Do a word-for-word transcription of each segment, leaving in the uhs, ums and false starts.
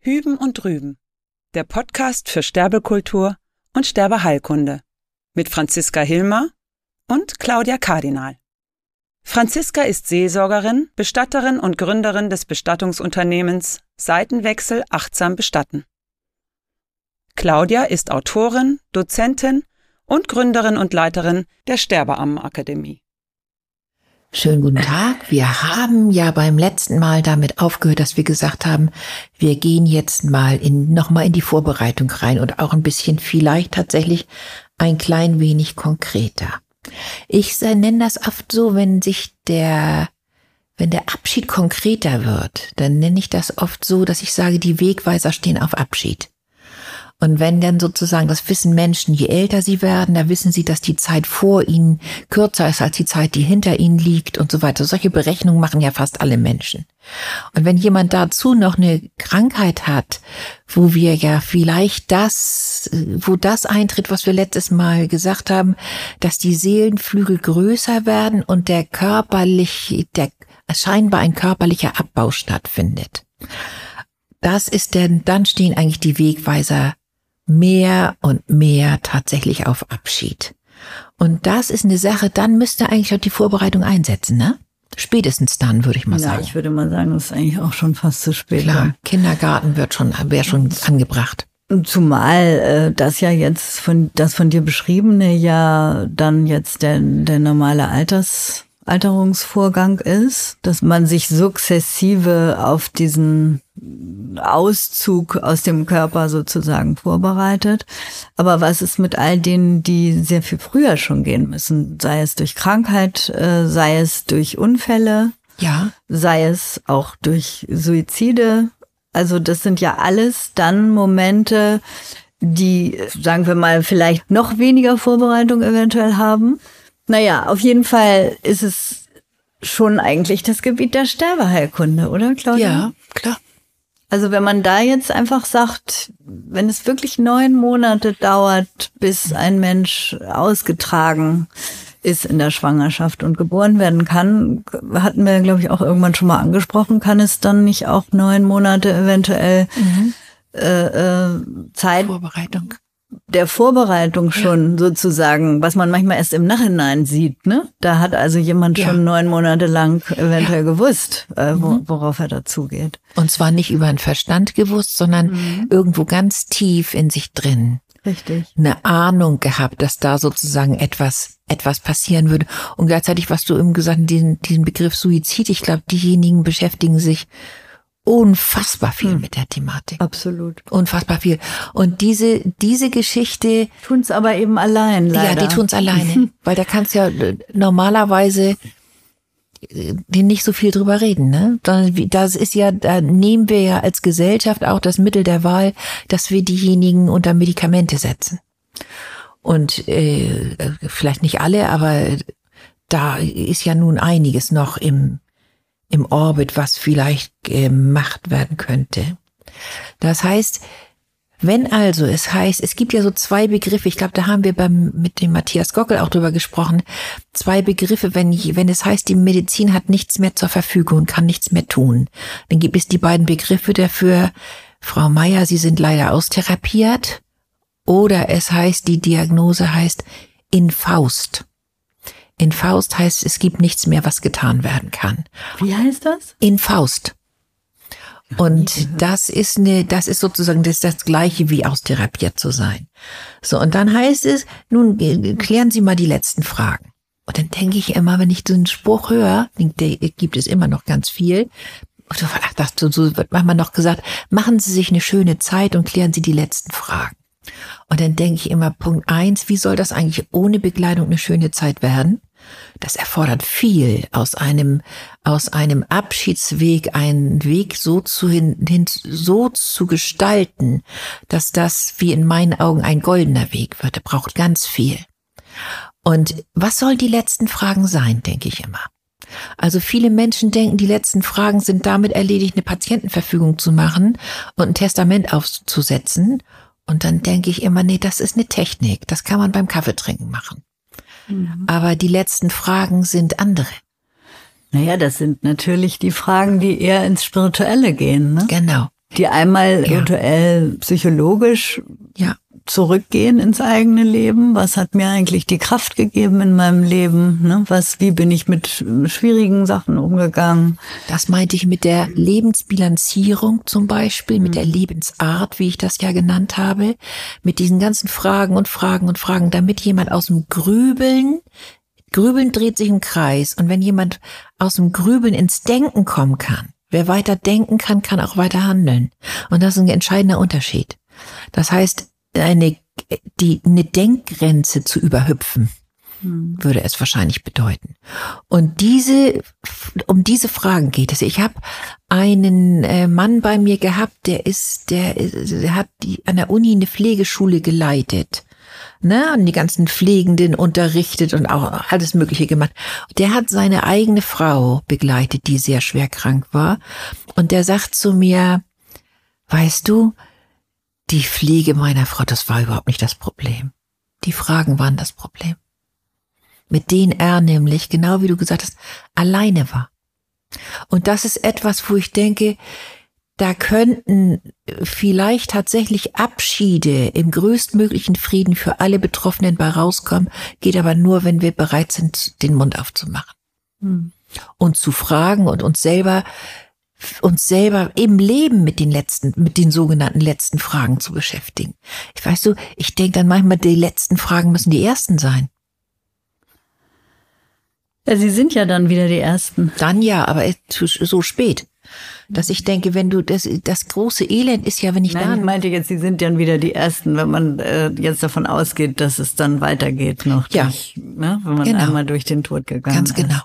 Hüben und Drüben, der Podcast für Sterbekultur und Sterbeheilkunde mit Franziska Hilmer und Claudia Kardinal. Franziska ist Seelsorgerin, Bestatterin und Gründerin des Bestattungsunternehmens Seitenwechsel achtsam bestatten. Claudia ist Autorin, Dozentin und Gründerin und Leiterin der Sterbeammenakademie. Schönen guten Tag. Wir haben ja beim letzten Mal damit aufgehört, dass wir gesagt haben, wir gehen jetzt mal in, noch mal in die Vorbereitung rein und auch ein bisschen vielleicht tatsächlich ein klein wenig konkreter. Ich nenne das oft so, wenn sich der, wenn der Abschied konkreter wird, dann nenne ich das oft so, dass ich sage, die Wegweiser stehen auf Abschied. Und wenn dann sozusagen, das wissen Menschen, je älter sie werden, da wissen sie, dass die Zeit vor ihnen kürzer ist als die Zeit, die hinter ihnen liegt und so weiter. Solche Berechnungen machen ja fast alle Menschen. Und wenn jemand dazu noch eine Krankheit hat, wo wir ja vielleicht das, wo das eintritt, was wir letztes Mal gesagt haben, dass die Seelenflügel größer werden und der körperlich, der scheinbar ein körperlicher Abbau stattfindet. Das ist denn, dann stehen eigentlich die Wegweiser mehr und mehr tatsächlich auf Abschied. Und das ist eine Sache, dann müsste eigentlich auch die Vorbereitung einsetzen, ne? Spätestens dann, würde ich mal ja, sagen. Ja, ich würde mal sagen, das ist eigentlich auch schon fast zu spät. Klar, Kindergarten wird schon, wäre schon angebracht. Zumal äh, das ja jetzt von, das von dir beschriebene ja dann jetzt der, der normale Alters, Alterungsvorgang ist, dass man sich sukzessive auf diesen Auszug aus dem Körper sozusagen vorbereitet. Aber was ist mit all denen, die sehr viel früher schon gehen müssen? Sei es durch Krankheit, äh, sei es durch Unfälle, ja, sei es auch durch Suizide. Also das sind ja alles dann Momente, die, sagen wir mal, vielleicht noch weniger Vorbereitung eventuell haben. Naja, auf jeden Fall ist es schon eigentlich das Gebiet der Sterbeheilkunde, oder, Claudia? Ja, klar. Also wenn man da jetzt einfach sagt, wenn es wirklich neun Monate dauert, bis ein Mensch ausgetragen ist in der Schwangerschaft und geboren werden kann, hatten wir, glaube ich, auch irgendwann schon mal angesprochen, kann es dann nicht auch neun Monate eventuell mhm. äh, äh, Zeit Vorbereitung der Vorbereitung schon ja. sozusagen, was man manchmal erst im Nachhinein sieht, ne? Da hat also jemand ja. schon neun Monate lang eventuell ja. gewusst, äh, wo, worauf er dazugeht. Und zwar nicht über den Verstand gewusst, sondern mhm. irgendwo ganz tief in sich drin. Richtig. Eine Ahnung gehabt, dass da sozusagen etwas etwas passieren würde. Und gleichzeitig, was du eben gesagt hast, diesen, diesen Begriff Suizid, ich glaube, diejenigen beschäftigen sich unfassbar viel hm. mit der Thematik. Absolut. Unfassbar viel. Und diese diese Geschichte tun's aber eben allein, leider. Ja, die tun's alleine, weil da kannst ja normalerweise die nicht so viel drüber reden, ne? Das ist ja, da nehmen wir ja als Gesellschaft auch das Mittel der Wahl, dass wir diejenigen unter Medikamente setzen. Und äh, vielleicht nicht alle, aber da ist ja nun einiges noch im im Orbit, was vielleicht gemacht werden könnte. Das heißt, wenn also es heißt, es gibt ja so zwei Begriffe, ich glaube, da haben wir beim mit dem Matthias Gockel auch drüber gesprochen, zwei Begriffe, wenn wenn es heißt, die Medizin hat nichts mehr zur Verfügung und kann nichts mehr tun, dann gibt es die beiden Begriffe dafür, Frau Meier, Sie sind leider austherapiert, oder es heißt, die Diagnose heißt Infaust. Infaust heißt, es gibt nichts mehr, was getan werden kann. Wie heißt das? Infaust. Und das ist eine, das ist sozusagen das, das Gleiche wie austherapiert zu sein. So, und dann heißt es, nun klären Sie mal die letzten Fragen. Und dann denke ich immer, wenn ich so einen Spruch höre, der gibt es immer noch ganz viel, ach, das, so wird manchmal noch gesagt, machen Sie sich eine schöne Zeit und klären Sie die letzten Fragen. Und dann denke ich immer, Punkt eins, wie soll das eigentlich ohne Begleitung eine schöne Zeit werden? Das erfordert viel aus einem, aus einem Abschiedsweg, einen Weg so zu hin, hin, so zu gestalten, dass das wie in meinen Augen ein goldener Weg wird. Er braucht ganz viel. Und was sollen die letzten Fragen sein, denke ich immer. Also viele Menschen denken, die letzten Fragen sind damit erledigt, eine Patientenverfügung zu machen und ein Testament aufzusetzen. Und dann denke ich immer, nee, das ist eine Technik, das kann man beim Kaffeetrinken machen. Mhm. Aber die letzten Fragen sind andere. Naja, das sind natürlich die Fragen, die eher ins Spirituelle gehen, ne? Genau. die einmal Ja. eventuell psychologisch Ja. zurückgehen ins eigene Leben. Was hat mir eigentlich die Kraft gegeben in meinem Leben? Ne? Was, wie bin ich mit schwierigen Sachen umgegangen? Das meinte ich mit der Lebensbilanzierung zum Beispiel, mit der Lebensart, wie ich das ja genannt habe, mit diesen ganzen Fragen und Fragen und Fragen, damit jemand aus dem Grübeln, Grübeln dreht sich im Kreis, und wenn jemand aus dem Grübeln ins Denken kommen kann, wer weiter denken kann, kann auch weiter handeln. Und das ist ein entscheidender Unterschied. Das heißt, eine, die, eine Denkgrenze zu überhüpfen, hm. würde es wahrscheinlich bedeuten. Und diese, um diese Fragen geht es. Ich habe einen äh, Mann bei mir gehabt, der ist, der, der hat die, an der Uni eine Pflegeschule geleitet. Ne, und die ganzen Pflegenden unterrichtet und auch alles Mögliche gemacht. Der hat seine eigene Frau begleitet, die sehr schwer krank war. Und der sagt zu mir, weißt du, die Pflege meiner Frau, das war überhaupt nicht das Problem. Die Fragen waren das Problem. Mit denen er nämlich, genau wie du gesagt hast, alleine war. Und das ist etwas, wo ich denke, da könnten vielleicht tatsächlich Abschiede im größtmöglichen Frieden für alle Betroffenen bei rauskommen, geht aber nur, wenn wir bereit sind, den Mund aufzumachen. Hm. Und zu fragen und uns selber uns selber im Leben mit den letzten, mit den sogenannten letzten Fragen zu beschäftigen. Ich weiß so, ich denke dann manchmal, die letzten Fragen müssen die ersten sein. Ja, sie sind ja dann wieder die ersten. Dann ja, aber so spät. Dass ich denke, wenn du, das, das große Elend ist ja, wenn ich Nein, da... ich meinte jetzt, sie sind dann wieder die Ersten, wenn man äh, jetzt davon ausgeht, dass es dann weitergeht noch. Ja. Durch, ne, wenn man Genau. einmal durch den Tod gegangen Ganz ist. genau.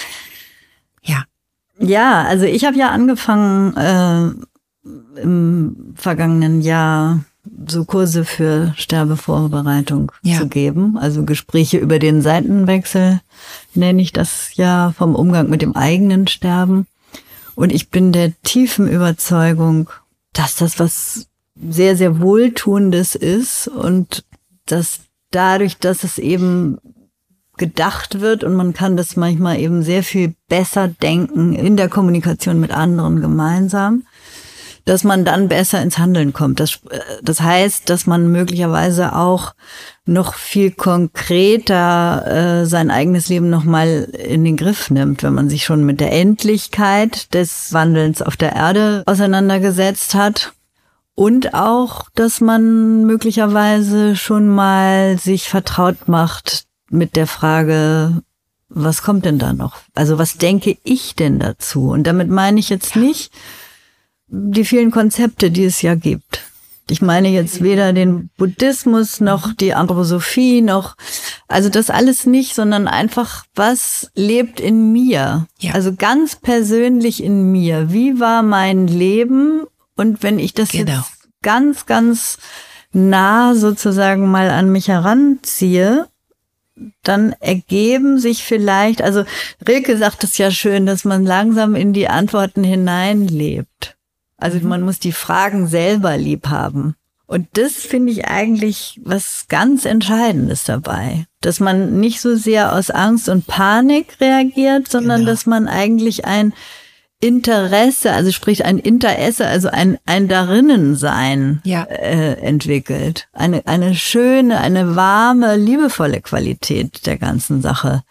Ja. Ja, also ich habe ja angefangen äh, im vergangenen Jahr so Kurse für Sterbevorbereitung Ja. zu geben. Also Gespräche über den Seitenwechsel nenne ich das ja, vom Umgang mit dem eigenen Sterben. Und ich bin der tiefen Überzeugung, dass das was sehr, sehr Wohltuendes ist und dass dadurch, dass es eben gedacht wird und man kann das manchmal eben sehr viel besser denken in der Kommunikation mit anderen gemeinsam, dass man dann besser ins Handeln kommt. Das, das heißt, dass man möglicherweise auch noch viel konkreter äh, sein eigenes Leben nochmal in den Griff nimmt, wenn man sich schon mit der Endlichkeit des Wandelns auf der Erde auseinandergesetzt hat. Und auch, dass man möglicherweise schon mal sich vertraut macht mit der Frage, was kommt denn da noch? Also was denke ich denn dazu? Und damit meine ich jetzt nicht die vielen Konzepte, die es ja gibt. Ich meine jetzt weder den Buddhismus noch die Anthroposophie noch, also das alles nicht, sondern einfach, was lebt in mir? Ja. Also ganz persönlich in mir. Wie war mein Leben? Und wenn ich das Genau. jetzt ganz, ganz nah sozusagen mal an mich heranziehe, dann ergeben sich vielleicht, also Rilke sagt es ja schön, dass man langsam in die Antworten hineinlebt. Also man muss die Fragen selber lieb haben. Und das finde ich eigentlich was ganz Entscheidendes dabei. Dass man nicht so sehr aus Angst und Panik reagiert, sondern Genau. dass man eigentlich ein Interesse, also sprich ein Interesse, also ein, ein Darinnensein Ja. äh, entwickelt. Eine, eine schöne, eine warme, liebevolle Qualität der ganzen Sache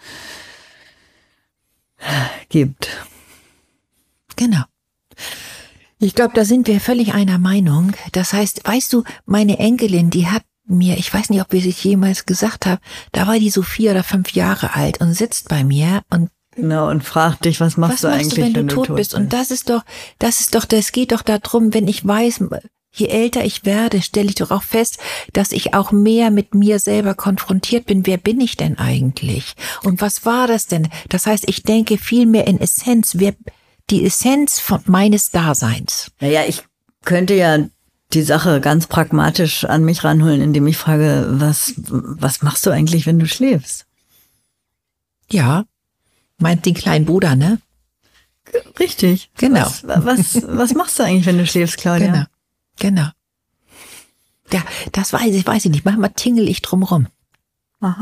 gibt. Genau. Ich glaube, da sind wir völlig einer Meinung. Das heißt, weißt du, meine Enkelin, die hat mir, ich weiß nicht, ob ich es jemals gesagt habe, da war die so vier oder fünf Jahre alt und sitzt bei mir und Genau, und fragt dich, was machst was du machst eigentlich, du, wenn, wenn du tot bist? bist? Und das ist doch, das ist doch, das geht doch darum, wenn ich weiß, je älter ich werde, stelle ich doch auch fest, dass ich auch mehr mit mir selber konfrontiert bin. Wer bin ich denn eigentlich? Und was war das denn? Das heißt, ich denke viel mehr in Essenz, wer, die Essenz von meines Daseins. Naja, ich könnte ja die Sache ganz pragmatisch an mich ranholen, indem ich frage, was, was machst du eigentlich, wenn du schläfst? Ja, meint den kleinen Bruder, ne? Richtig. Genau. Was, was, was machst du eigentlich, wenn du schläfst, Claudia? Genau, genau. Ja, das weiß ich, weiß ich nicht. Manchmal tingel ich drum rum. Aha.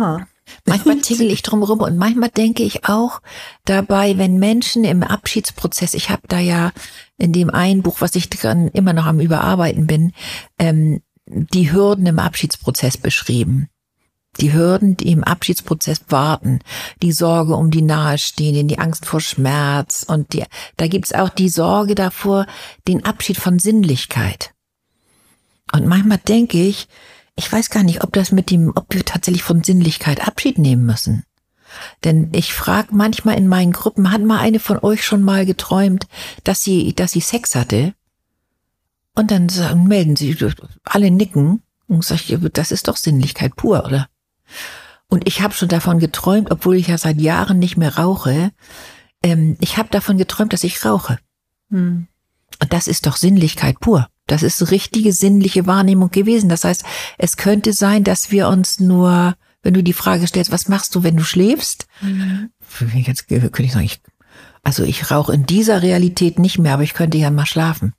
Manchmal tingel ich drum rum und manchmal denke ich auch dabei, wenn Menschen im Abschiedsprozess, ich habe da ja in dem einen Buch, was ich dran immer noch am Überarbeiten bin, ähm, die Hürden im Abschiedsprozess beschrieben. Die Hürden, die im Abschiedsprozess warten, die Sorge um die Nahestehenden, die Angst vor Schmerz und die, da gibt's auch die Sorge davor, den Abschied von Sinnlichkeit. Und manchmal denke ich, ich weiß gar nicht, ob das mit dem, ob wir tatsächlich von Sinnlichkeit Abschied nehmen müssen. Denn ich frage manchmal in meinen Gruppen, hat mal eine von euch schon mal geträumt, dass sie, dass sie Sex hatte? Und dann sagen, melden sie, alle nicken und sag ich, das ist doch Sinnlichkeit pur, oder? Und ich habe schon davon geträumt, obwohl ich ja seit Jahren nicht mehr rauche, ähm, ich habe davon geträumt, dass ich rauche. Hm. Und das ist doch Sinnlichkeit pur. Das ist richtige sinnliche Wahrnehmung gewesen. Das heißt, es könnte sein, dass wir uns nur, wenn du die Frage stellst, was machst du, wenn du schläfst? Mhm. Jetzt könnte ich sagen, ich, also ich rauche in dieser Realität nicht mehr, aber ich könnte ja mal schlafen.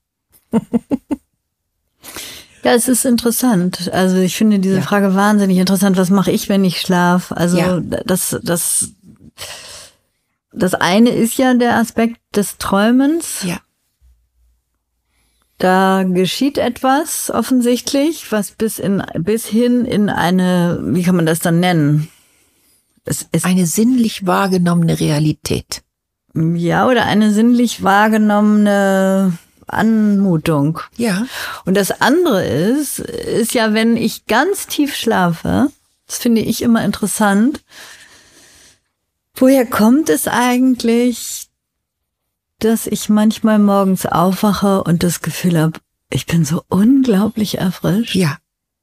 Ja, es ist interessant. Also ich finde diese ja. Frage wahnsinnig interessant. Was mache ich, wenn ich schlafe? Also ja. das, das, das eine ist ja der Aspekt des Träumens. Ja. Da geschieht etwas offensichtlich, was bis in bis hin in eine, wie kann man das dann nennen? Es ist eine sinnlich wahrgenommene Realität. Ja, oder eine sinnlich wahrgenommene Anmutung. Ja. Und das andere ist, ist ja, wenn ich ganz tief schlafe, das finde ich immer interessant, woher kommt es eigentlich, dass ich manchmal morgens aufwache und das Gefühl habe, ich bin so unglaublich erfrischt. Ja.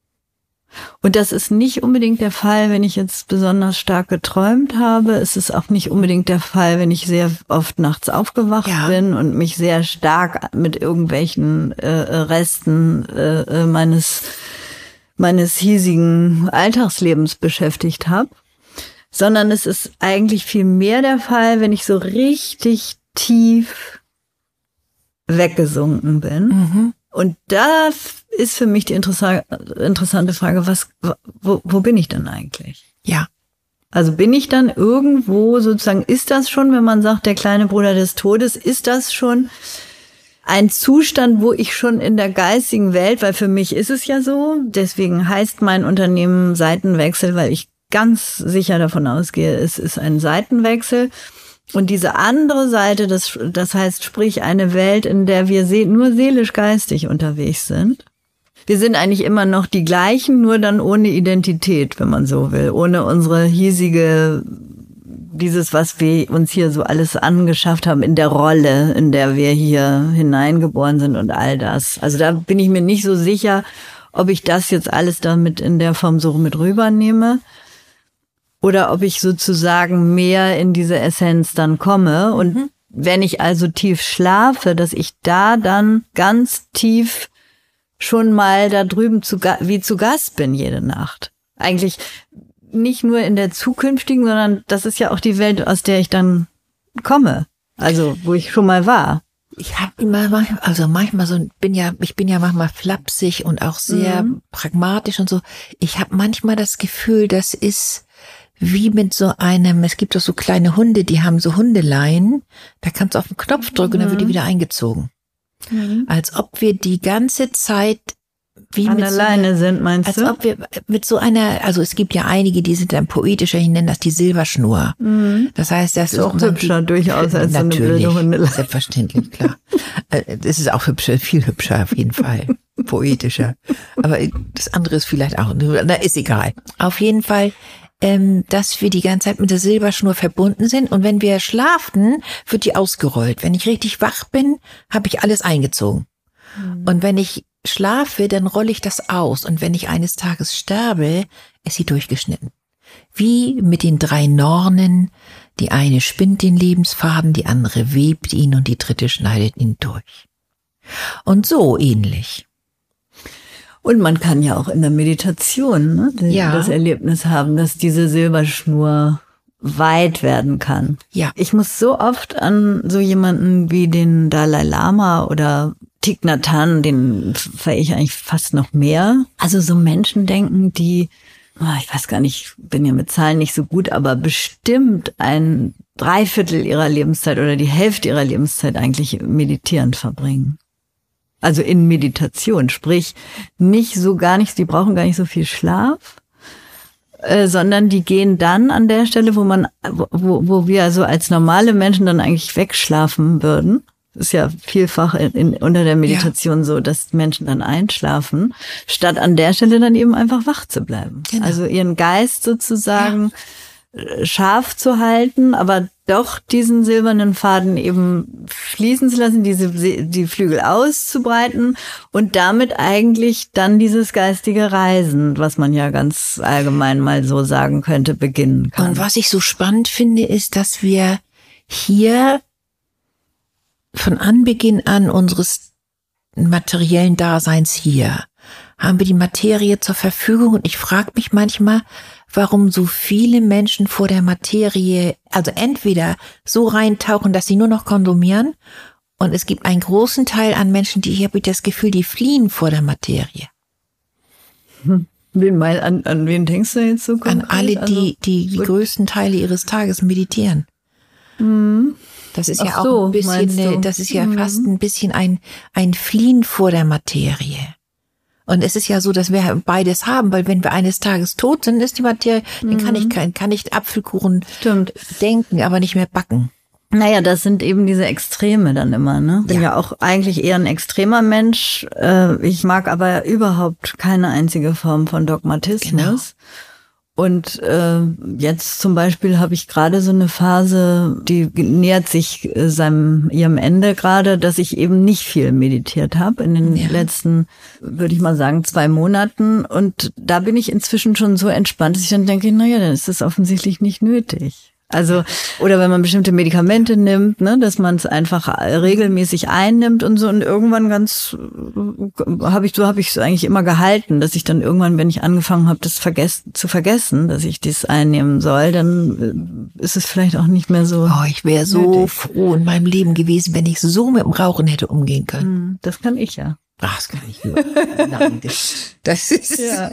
Und das ist nicht unbedingt der Fall, wenn ich jetzt besonders stark geträumt habe. Es ist auch nicht unbedingt der Fall, wenn ich sehr oft nachts aufgewacht ja. bin und mich sehr stark mit irgendwelchen äh, Resten äh, meines meines hiesigen Alltagslebens beschäftigt habe. Sondern es ist eigentlich viel mehr der Fall, wenn ich so richtig tief weggesunken bin. Mhm. Und da ist für mich die interessante Frage, was, wo, wo bin ich denn eigentlich? Ja. Also bin ich dann irgendwo sozusagen, ist das schon, wenn man sagt, der kleine Bruder des Todes, ist das schon ein Zustand, wo ich schon in der geistigen Welt, weil für mich ist es ja so, deswegen heißt mein Unternehmen Seitenwechsel, weil ich ganz sicher davon ausgehe, es ist ein Seitenwechsel. Und diese andere Seite, das, das heißt, sprich eine Welt, in der wir se- nur seelisch-geistig unterwegs sind. Wir sind eigentlich immer noch die gleichen, nur dann ohne Identität, wenn man so will. Ohne unsere hiesige, dieses, was wir uns hier so alles angeschafft haben in der Rolle, in der wir hier hineingeboren sind und all das. Also da bin ich mir nicht so sicher, ob ich das jetzt alles damit in der Form so mit rübernehme. Oder ob ich sozusagen mehr in diese Essenz dann komme. Und mhm. wenn ich also tief schlafe, dass ich da dann ganz tief schon mal da drüben zu, wie zu Gast bin jede Nacht. Eigentlich nicht nur in der zukünftigen, sondern das ist ja auch die Welt, aus der ich dann komme. Also wo ich schon mal war. Ich habe immer, also manchmal so, bin ja, ich bin ja manchmal flapsig und auch sehr mhm. pragmatisch und so. Ich habe manchmal das Gefühl, das ist wie mit so einem, es gibt doch so kleine Hunde, die haben so Hundeleien, da kannst du auf den Knopf drücken und dann wird die wieder eingezogen. Mhm. Als ob wir die ganze Zeit wie an mit der so Leine einer, sind, meinst als du? Als ob wir mit so einer, also es gibt ja einige, die sind dann poetischer, ich nenne das die Silberschnur. Mhm. Das heißt, das ist auch hübscher die, durchaus als so eine blöde Hundeleine. Selbstverständlich, klar. Es ist auch hübscher, viel hübscher auf jeden Fall. Poetischer. Aber das andere ist vielleicht auch, na, ist egal. Auf jeden Fall, ähm, dass wir die ganze Zeit mit der Silberschnur verbunden sind und wenn wir schlafen, wird die ausgerollt. Wenn ich richtig wach bin, habe ich alles eingezogen. Mhm. Und wenn ich schlafe, dann rolle ich das aus und wenn ich eines Tages sterbe, ist sie durchgeschnitten. Wie mit den drei Nornen, die eine spinnt den Lebensfaden, die andere webt ihn und die dritte schneidet ihn durch. Und so ähnlich. Und man kann ja auch in der Meditation ne, die, ja. das Erlebnis haben, dass diese Silberschnur weit werden kann. Ja. Ich muss so oft an so jemanden wie den Dalai Lama oder Thich Nhat Hanh, den verehre ich eigentlich fast noch mehr. Also so Menschen denken, die ich weiß gar nicht, bin ja mit Zahlen nicht so gut, aber bestimmt ein Dreiviertel ihrer Lebenszeit oder die Hälfte ihrer Lebenszeit eigentlich meditierend verbringen. Also in Meditation, sprich nicht so gar nichts, die brauchen gar nicht so viel Schlaf, äh, sondern die gehen dann an der Stelle, wo man, wo, wo wir also als normale Menschen dann eigentlich wegschlafen würden. Ist ja vielfach in, in, unter der Meditation ja. so, dass Menschen dann einschlafen, statt an der Stelle dann eben einfach wach zu bleiben. Genau. Also ihren Geist sozusagen ja. scharf zu halten, aber doch diesen silbernen Faden eben fließen zu lassen, diese die Flügel auszubreiten und damit eigentlich dann dieses geistige Reisen, was man ja ganz allgemein mal so sagen könnte, beginnen kann. Und was ich so spannend finde, ist, dass wir hier von Anbeginn an unseres materiellen Daseins hier haben wir die Materie zur Verfügung und ich frage mich manchmal, warum so viele Menschen vor der Materie, also entweder so reintauchen, dass sie nur noch konsumieren und es gibt einen großen Teil an Menschen, die, ich habe das Gefühl, die fliehen vor der Materie. Hm. Wen mein, an, an wen denkst du jetzt so konkret? An alle, die, also, die die größten Teile ihres Tages meditieren. Mhm. Das ist Ach ja auch so, ein bisschen, das ist ja mhm. fast ein bisschen ein, ein Fliehen vor der Materie. Und es ist ja so, dass wir beides haben, weil wenn wir eines Tages tot sind, ist die Materie, mhm. dann kann ich kein, kann ich Apfelkuchen Stimmt. denken, aber nicht mehr backen. Naja, das sind eben diese Extreme dann immer, ne? Bin ja, ja auch eigentlich eher ein extremer Mensch. Ich mag aber überhaupt keine einzige Form von Dogmatismus. Genau. Und äh, jetzt zum Beispiel habe ich gerade so eine Phase, die nähert sich äh, seinem ihrem Ende gerade, dass ich eben nicht viel meditiert habe in den ja. letzten, würde ich mal sagen, zwei Monaten. Und da bin ich inzwischen schon so entspannt, dass ich dann denke, naja, dann ist das offensichtlich nicht nötig. Also, oder wenn man bestimmte Medikamente nimmt, ne, dass man es einfach regelmäßig einnimmt und so und irgendwann ganz, habe ich, so habe ich es eigentlich immer gehalten, dass ich dann irgendwann, wenn ich angefangen habe, das vergessen, zu vergessen, dass ich das einnehmen soll, dann ist es vielleicht auch nicht mehr so. Oh, ich wäre so nötig. Froh in meinem Leben gewesen, wenn ich so mit dem Rauchen hätte umgehen können. Das kann ich ja. Ach, das kann ich nur. Nein, das, das ist. Ja,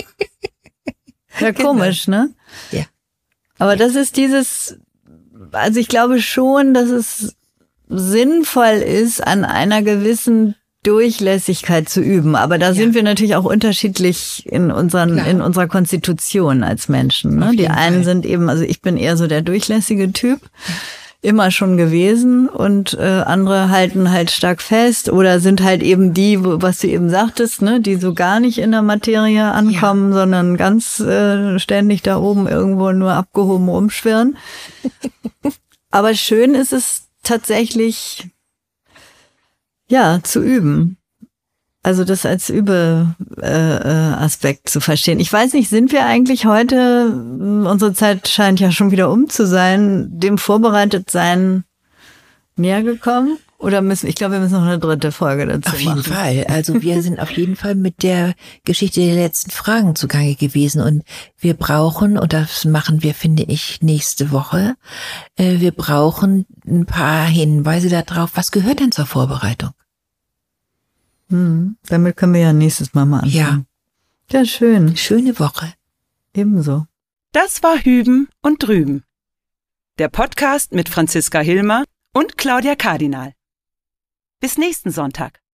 ja komisch, ne? Ja. Aber das ist dieses, also ich glaube schon, dass es sinnvoll ist, an einer gewissen Durchlässigkeit zu üben. Aber da ja. sind wir natürlich auch unterschiedlich in unseren, Klar. in unserer Konstitution als Menschen. Ne? Die einen Fall. sind eben, also ich bin eher so der durchlässige Typ. Immer schon gewesen und äh, andere halten halt stark fest oder sind halt eben die, wo, was du eben sagtest, ne, die so gar nicht in der Materie ankommen, ja. sondern ganz äh, ständig da oben irgendwo nur abgehoben rumschwirren. Aber schön ist es tatsächlich, ja, zu üben. Also das als Übeaspekt äh, Aspekt zu verstehen. Ich weiß nicht, sind wir eigentlich heute, unsere Zeit scheint ja schon wieder um zu sein, dem Vorbereitetsein näher gekommen? Oder müssen, ich glaube, wir müssen noch eine dritte Folge dazu machen. Auf jeden machen. Fall. Also wir sind auf jeden Fall mit der Geschichte der letzten Fragen zugange gewesen. Und wir brauchen, und das machen wir, finde ich, nächste Woche, äh, wir brauchen ein paar Hinweise darauf, was gehört denn zur Vorbereitung? Hm, damit können wir ja nächstes Mal mal anfangen. Ja. Ja, schön. Schöne Woche. Ebenso. Das war Hüben und Drüben. Der Podcast mit Franziska Hilmer und Claudia Kardinal. Bis nächsten Sonntag.